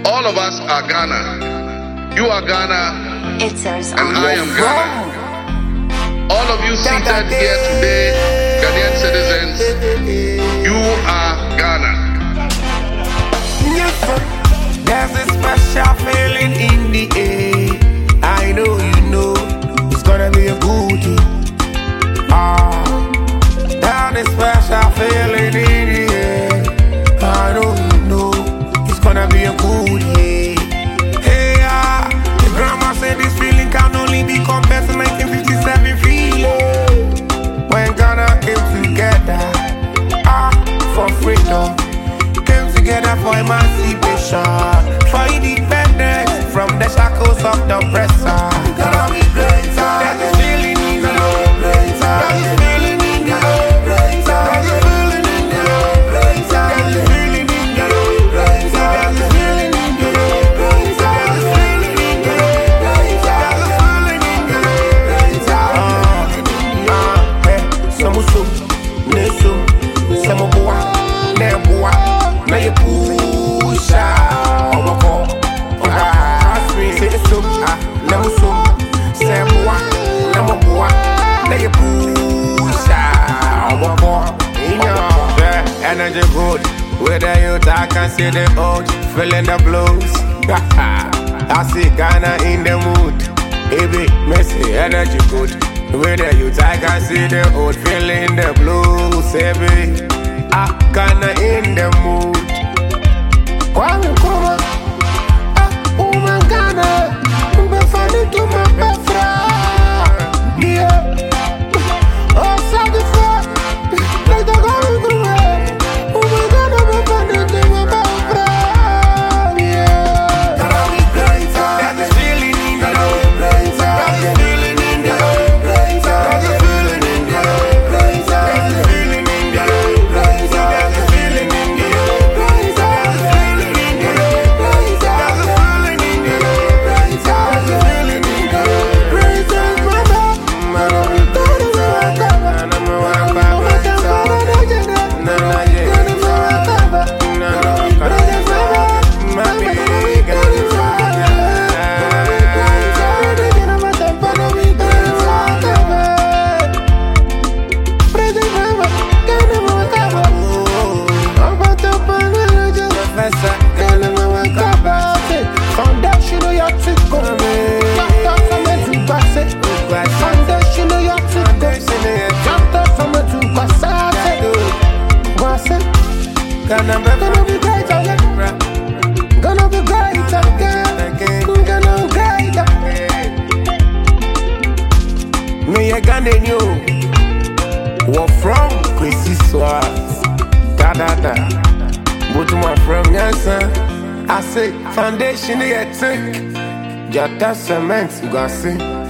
All of us are Ghana. You are Ghana, and I am Ghana. All of you seated here today, Ghanaian citizens, you are Ghana. Yes, sir. There's a special feeling in the air. I know you know it's gonna be a good day. There's a special feeling in the air. I know you know it's gonna be a good day. Hey, the grandma said this feeling can only be compared to 1957 feeling when Ghana came together for freedom, came together for emancipation, for independence from the shackles of the oppressor. Gonna be greater. There's a feeling in the air. There's a feeling in the air. There's a feeling in the air. There's a feeling in the air. There's a feeling in the air. There's a feeling in the air. There's a feeling in the air. Samusu, Nesu, Samoboa, Neboa, Nayapusha, Omako, Sesum, Namusum, Samoa, Namoboa, Nayapusha, Omako. Energy good, whether you talk and see the old, feeling the blues. I see Ghana in the mood. Baby, Messi, energy good. Whether you talk and see the old, feeling the blues. Baby, Ghana in the mood. Kwame Kuma, woman Ghana, I'm funny to my best friend. Yeah, oh, satisfied. Like the going through it. Woman Ghana, I'm funny to my best friend. Yeah, gotta be greater. There's a feeling in the air. There's a feeling in the air. There's a feeling in the air. There's a feeling in the air. There's a feeling in the air. There's a feeling in the air. There's a feeling in the air. There's a feeling in the air. Praise the Gonna be great again. Gonna be great again. Gonna be great again. Me a Ghanaian you. We're from Kwesi Swartz. Da. But my from Yansan. I say foundation they take. Jata cement, you got see.